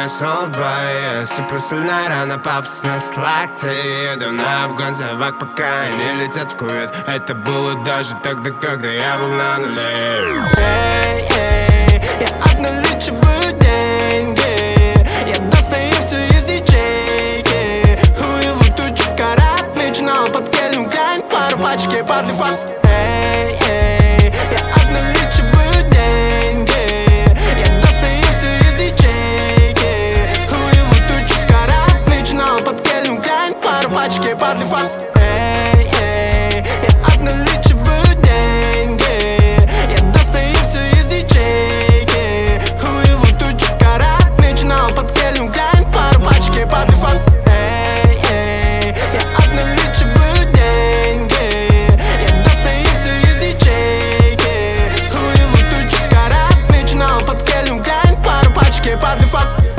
с олдбой. Сыплю соль рано, пафосно с локтей. Еду на обгон зевак, пока они летят в кувет. Это было даже тогда, когда я был на нуле. Я обналичиваю деньги, я достаю все из ячейки. Хуево тучи карат, начинал под Кельвин Клайн, пару пачек и парный фан. Я обналичиваю деньги, я достаю все из ячейки. Хуево тучи карат, начинал под Кельвин Клайн, пару пачек и парный фан. Я обналичиваю деньги, я достаю все из ячейки. Хуево тучи карат, начинал под Кельвин Клайн, пару пачек и парный фан. Я обналичиваю деньги, я достаю все из ячейки. Хуево тучи карат, начинал под Кельвин Клайн, пару пачек и парный фан.